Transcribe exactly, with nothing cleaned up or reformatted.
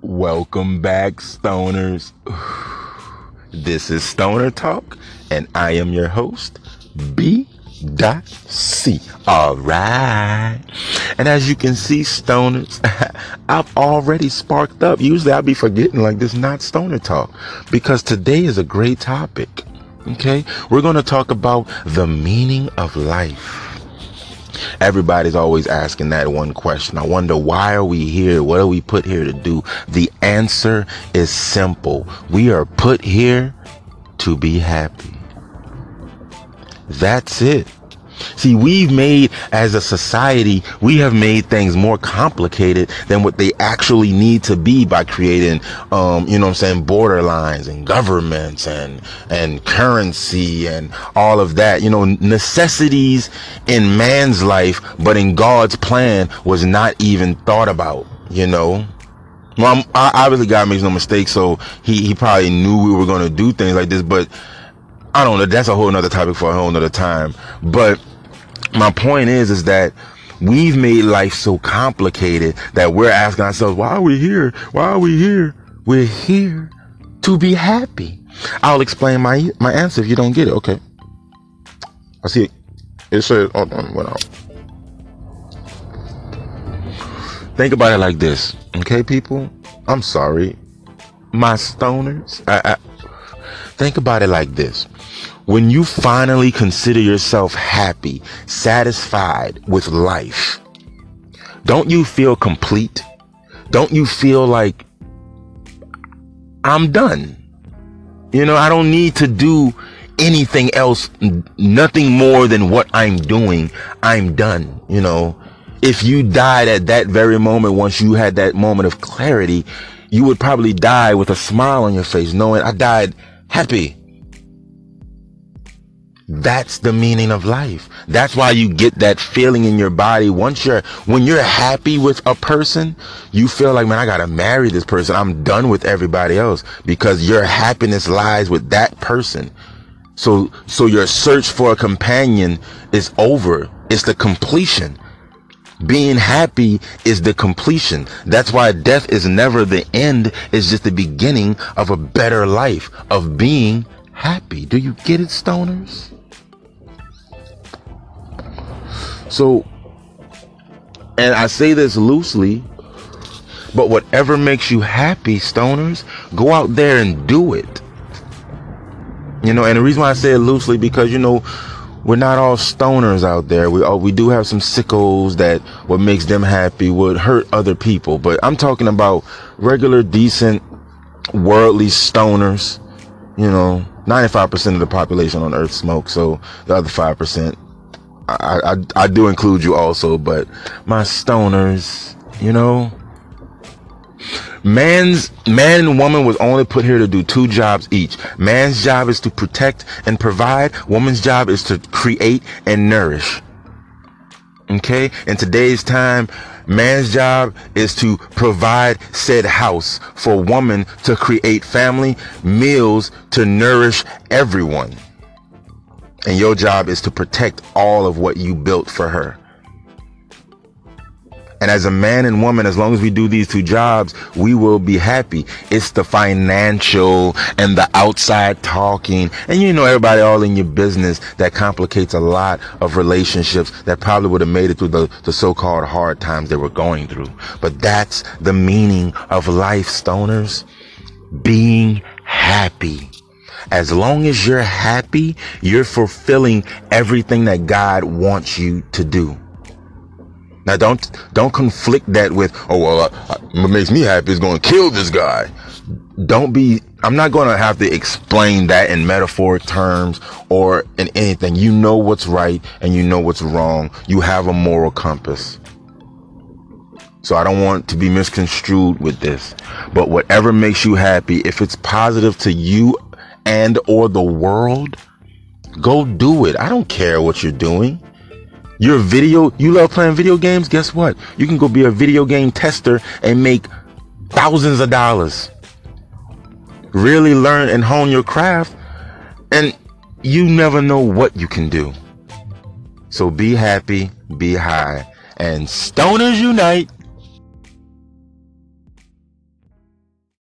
Welcome back, stoners. This is Stoner Talk, and I am your host, B. C. All right. And as you can see, stoners, I've already sparked up. Usually I'll be forgetting like this, not Stoner Talk, because today is a great topic. Okay, we're going to talk about the meaning of life. Everybody's always asking that one question. I wonder, why are we here? What are we put here to do? The answer is simple. We are put here to be happy. That's it. See, we've made, as a society, we have made things more complicated than what they actually need to be by creating, um, you know what I'm saying, borderlines and governments and, and currency and all of that. You know, necessities in man's life, but in God's plan was not even thought about, you know. Well, I'm, I, obviously God makes no mistake, so he, he probably knew we were going to do things like this, but I don't know. That's a whole nother topic for a whole nother time. But my point is, is that we've made life so complicated that we're asking ourselves, why are we here? Why are we here? We're here to be happy. I'll explain my, my answer if you don't get it. Okay. I see it. It says, hold on, went out. Think about it like this. Okay, people? I'm sorry. My stoners. I, I, think about it like this. When you finally consider yourself happy, satisfied with life, don't you feel complete? Don't you feel like, I'm done? You know, I don't need to do anything else, nothing more than what I'm doing. I'm done. You know, if you died at that very moment, once you had that moment of clarity, you would probably die with a smile on your face, knowing I died happy. That's the meaning of life. That's why you get that feeling in your body. Once you're, when you're happy with a person, you feel like, man, I gotta marry this person. I'm done with everybody else, because your happiness lies with that person. So, so your search for a companion is over. It's the completion. Being happy is the completion. That's why death is never the end. It's just the beginning of a better life, of being happy. Do you get it, stoners? So, and I say this loosely, but whatever makes you happy, stoners, go out there and do it. You know, and the reason why I say it loosely, because, you know, we're not all stoners out there. We all, we do have some sickos that what makes them happy would hurt other people. But I'm talking about regular, decent, worldly stoners. You know, ninety-five percent of the population on earth smokes, so the other five percent, I, I, I do include you also, but my stoners, you know, man's, man and woman was only put here to do two jobs each. Man's job is to protect and provide. Woman's job is to create and nourish. Okay? In today's time, man's job is to provide said house for woman to create family, meals to nourish everyone. And your job is to protect all of what you built for her. And as a man and woman, as long as we do these two jobs, we will be happy. It's the financial and the outside talking, and you know, everybody all in your business, that complicates a lot of relationships that probably would have made it through the, the so-called hard times they were going through. But that's the meaning of life, stoners. Being happy. As long as you're happy, you're fulfilling everything that God wants you to do. Now, don't don't conflict that with, oh, well, uh, what makes me happy is going to kill this guy. Don't be, I'm not going to have to explain that in metaphoric terms or in anything. You know what's right and you know what's wrong. You have a moral compass. So I don't want to be misconstrued with this. But whatever makes you happy, if it's positive to you and or the world, go do it. I don't care what you're doing. You're a video, you love playing video games? Guess what? You can go be a video game tester and make thousands of dollars. Really learn and hone your craft, and you never know what you can do. So be happy, be high, and stoners unite.